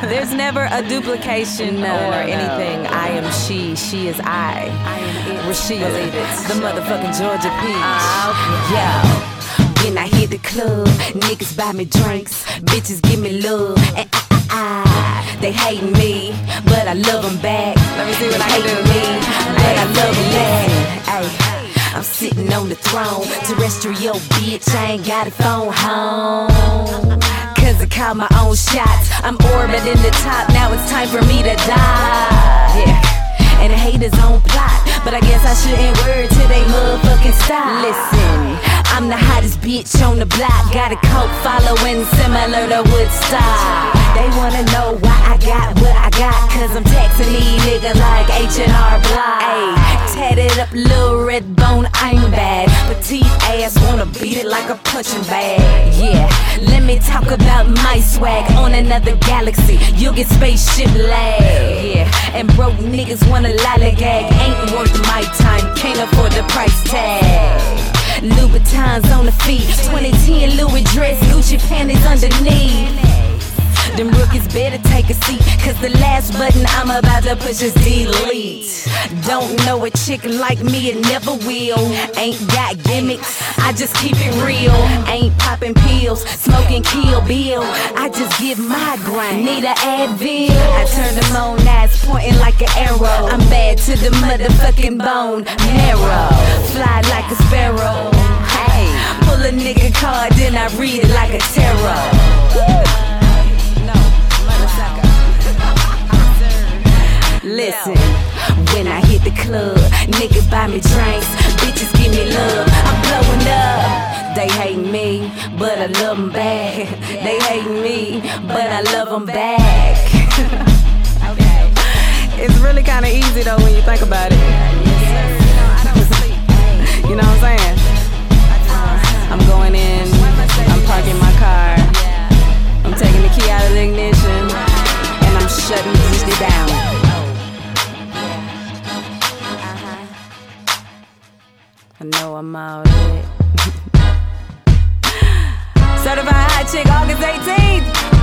There's never a duplication or anything. I am she is I. Rashida, the motherfucking Georgia peach. Yo, when I hit the club, niggas buy me drinks, bitches give me love, and they hate me, but I love them back. Let me see what I can do. Me, but I love them back. Ay, I'm sitting on the throne, terrestrial bitch, I ain't got a phone home. Cause I call my own shots, I'm orbiting the top, now it's time for me to die. Yeah, and the haters on plot, but I guess I shouldn't word till they motherfucking stop. Listen, I'm the hottest bitch on the block, got a cult following similar to Woodstock. They wanna know why I got what I got, cause I'm taxing these niggas like H&R Block. Ayy, tatted up little red bone, I'm bad. Petite ass wanna beat it like a punching bag. Yeah, let me talk about my swag on another galaxy. You'll get spaceship lag. Yeah, and broke niggas wanna lollygag. Ain't worth my time, can't afford the price tag. Louboutins on the feet, 2010 Louis dress, Gucci panties underneath. Them rookies better take a seat, cause the last button I'm about to push is delete. Don't know a chick like me, it never will. Ain't got gimmicks, I just keep it real. Ain't popping pills, smoking Kill Bill, I just give my grind, need a Advil. I turn them on, eyes pointing like an arrow. I'm bad to the motherfucking bone marrow. Fly like a sparrow. Hey, pull a nigga card, then I read it like a tarot. Listen, when I hit the club, niggas buy me drinks, bitches give me love, I'm blowing up. They hate me, but I love them back. They hate me, but I love them back. Okay. It's really kinda easy though when you think about it. You know what I'm saying? I'm going in, I'm parking my car, I'm taking the key out of the ignition, and I'm shutting this down. I know I'm out of it. Certified hot chick, August 18th.